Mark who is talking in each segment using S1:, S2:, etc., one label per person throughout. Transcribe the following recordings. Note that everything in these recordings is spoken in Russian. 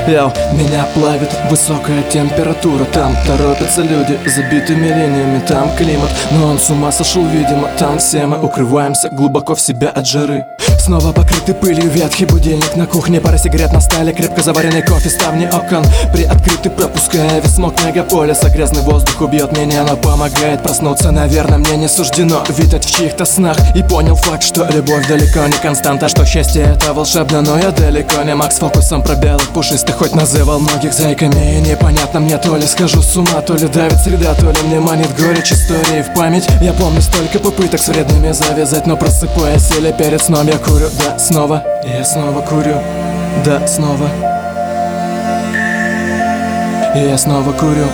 S1: Меня плавит высокая температура. Там торопятся люди забитыми линиями. Там климат, но он с ума сошел, видимо. Там все мы укрываемся глубоко в себя от жары. Снова покрытый пылью ветхий будильник на кухне. Пара сигарет на столе, крепко заваренный кофе, ставни окон приоткрыты, пропуская весь смог мегаполиса. Грязный воздух убьет меня, но помогает проснуться. Наверное, мне не суждено витать в чьих-то снах. И понял факт, что любовь далеко не константа, что счастье это волшебно, но я далеко не маг с фокусом про белых пушистых. Хоть называл многих зайками, и непонятно мне, то ли схожу с ума, то ли давит среда, то ли мне манит горечь истории в память. Я помню столько попыток с вредными завязать, но просыпаясь или перед сном я курю, да, снова. Я снова курю, да, снова. Я снова курю,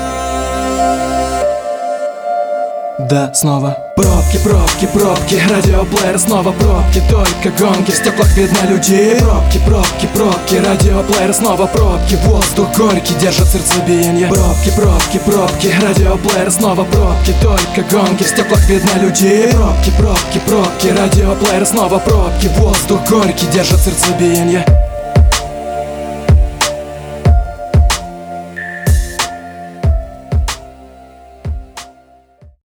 S1: да, снова. Пробки, пробки, пробки, радиоплеер снова пробки, только гонки, в стеклах видно людей. Пробки, пробки, пробки, радиоплеер снова пробки, воздух горький держит сердцебиение. Пробки, пробки, пробки, радиоплеер снова пробки, только гонки, в стеклах видно людей. Пробки, пробки, пробки, радиоплеер снова пробки, воздух горький держит сердцебиение.